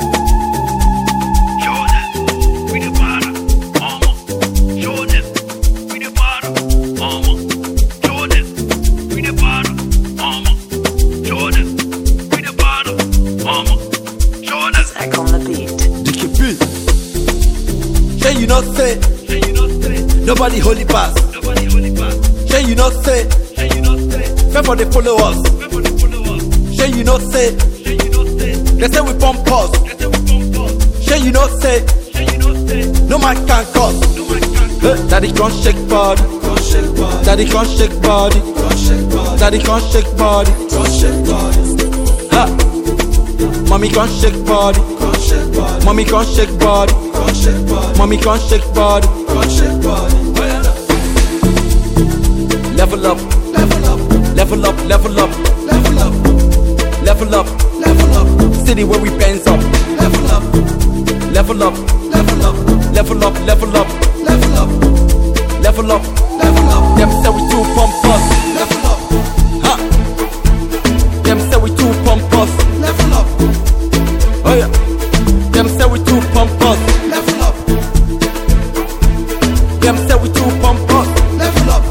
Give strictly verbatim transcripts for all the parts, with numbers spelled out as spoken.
Say you not say, nobody holy pass. Say you not say, fair for the followers. Say you not say, they say we pump us. Say you not say, no man can cause. Hey, daddy can't shake body, daddy can't shake body, daddy can't shake body. Ha, mommy can't shake body, mommy can't shake body. Mommy can't shake body. Level up, level up, level up, level up, level up, level up, level up. City where we bends up. Level up, level up, level up, level up, level up, level up, level up, level up. Them say we too pompous. Level up, huh? Them say we too pompous. Level up, oh yeah. Them say we too pompous. Level up. Them say we too pompous. Level up.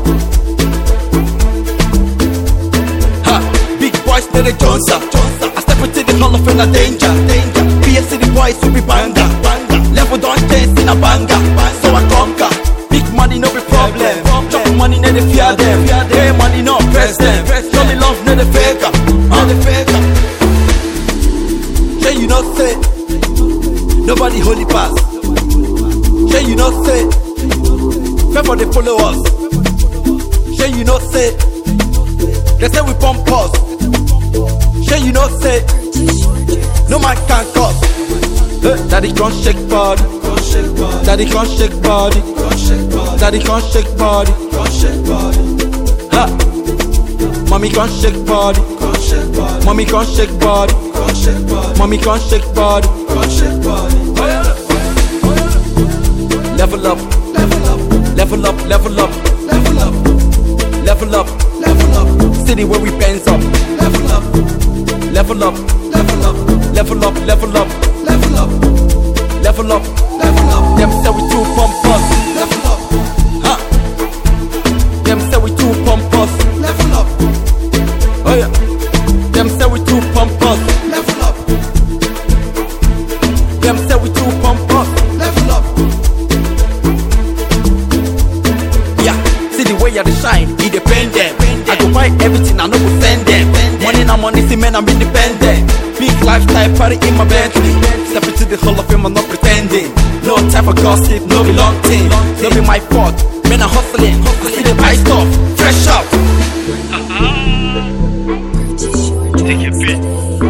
Ha! Big boys to the Johnson. I step into the Hall of Fame, a danger, danger. P S C the boys will be banger, banger. Level don't chase in a banger, so I conquer. Big money no be problem. Chop money no the fear them. Hey money no press them. Show me love no the faker, no the faker. Say you not say. Nobody holy pass. Say you not say, fair for the followers. Say you not say, they say we pump us. Say you not say, no man can cause. Hey, daddy can't shake body, daddy can't shake body, daddy can't shake body. Ha, mommy can't shake body, mommy can't shake body, mommy can't shake body. Level up, level up, level up, level up, level up, level up, level up. City where we bends up. Level up, level up, level up, level up, level up, level up, level up, level up. Them say we too pompous. Level up, huh? Them say we too pompous. Level up, oh yeah. Them say we too pompous. Level up. Them say we too pompous. Level up. Yeah, see the way I dey shine, it depend them. I go buy everything, I no go send them. Money na money, see man, I'm independent. Big lifestyle party in my Bentley. Step into the Hall of Fame, I'm not pretending. No time for gossip, no be long thing. No be my fault, man, I'm hustling. I see the buy stuff, fresh up. Take your bit.